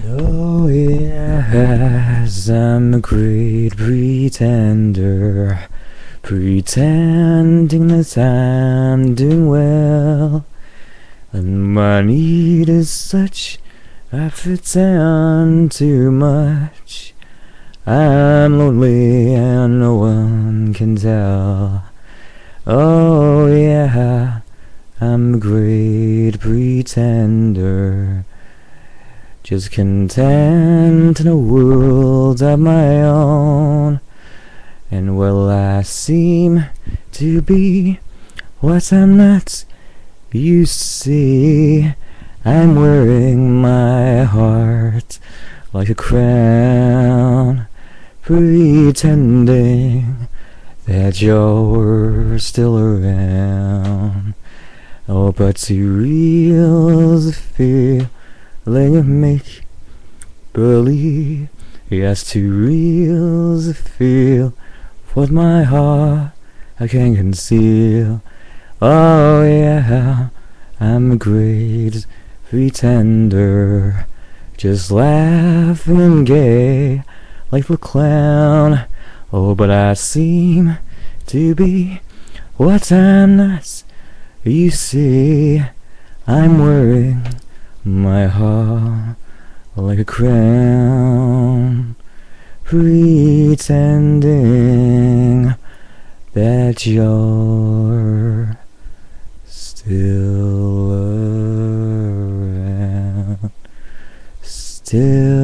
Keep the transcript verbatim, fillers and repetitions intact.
Oh yes, I'm a great pretender, pretending that I'm doing well. And my need is such, I pretend too much. I'm lonely and no one can tell. Oh yeah, I'm a great pretender, just content in a world of my own. And well, I seem to be what I'm not. You see, I'm wearing my heart like a crown, pretending that you're still around. Oh, but to real the feeling of make believe, yes, to real the feel what my heart I can't conceal. Oh yeah, I'm a great pretender, just laughing gay like the clown. Oh, but I seem to be what I'm not. You see, I'm wearing my heart like a crown, pretending that you're still around, still